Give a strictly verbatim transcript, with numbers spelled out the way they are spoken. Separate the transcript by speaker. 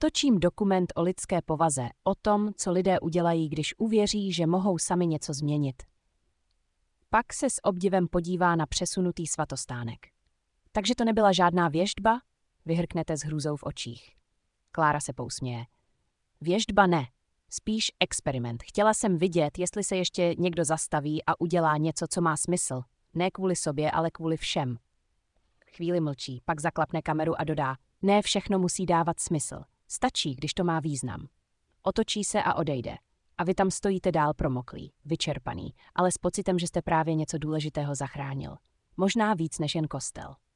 Speaker 1: Točím dokument o lidské povaze, o tom, co lidé udělají, když uvěří, že mohou sami něco změnit. Pak se s obdivem podívá na přesunutý svatostánek. Takže to nebyla žádná věštba? Vyhrknete s hrůzou v očích. Klára se pousměje. Věštba ne, spíš experiment. Chtěla jsem vidět, jestli se ještě někdo zastaví a udělá něco, co má smysl. Ne kvůli sobě, ale kvůli všem. Chvíli mlčí, pak zaklapne kameru a dodá, ne všechno musí dávat smysl. Stačí, když to má význam. Otočí se a odejde. A vy tam stojíte dál promoklý, vyčerpaný, ale s pocitem, že jste právě něco důležitého zachránil. Možná víc než jen kostel.